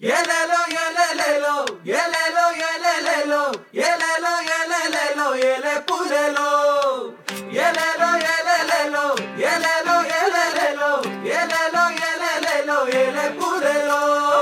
Yelelo, yelelelo, yelelo, yelelelo, yelelo, yelelelo, yele purelo. Yelelo, yelelelo, yelelo, yelelelo, yelelo, yelelelo, yele purelo.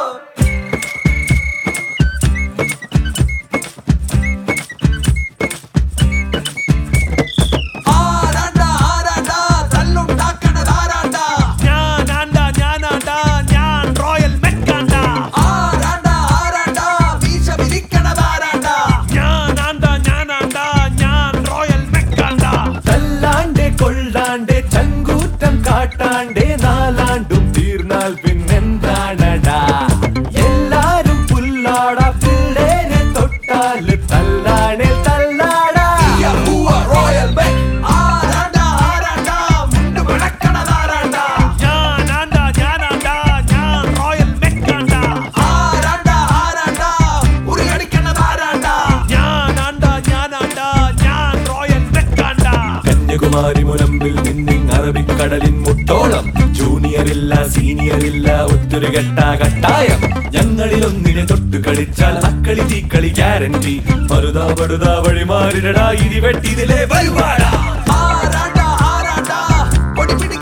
കാട്ടാണ്ടേ നാലാണ്ടും തീർന്നാൽ പിന്നെന്താണടാ എല്ലാരും പുല്ലാടാ പിള്ളേരെ തൊട്ടാല് തല്ലാണേ തല്ലാടാ royal ബെക്ക് ആരാണ്ടാ ആരാണ്ടാ മുണ്ട് വിളക്കണതാരാണ്ടാ ഞാൻ royal ബെക്കാണ്ടാ ആരാണ്ടാ ആരാണ്ടാ ഉറിയടിക്കണതാരാണ്ടാ ഞാൻ റോയൽ ബെക്കാണ്ടാ കന്യാകുമാരി മുനമ്പിൽ അറബിക്കടലിൻ മുട്ടോളം ജൂനിയറില്ല സീനിയറില്ല ഒത്തൊരു കട്ടായം ഞങ്ങളിലൊന്നിനെ തൊട്ടു കളിച്ചാൽ അക്കളി തീക്കളി ഗ്യാരണ്ടി മറുതാ പടുതാ വഴി മാറിടടാ ഇനി വെട്ടിതിലെ വരുവാടാ ആരാണ്ടാ ആരാണ്ടാ പൊടി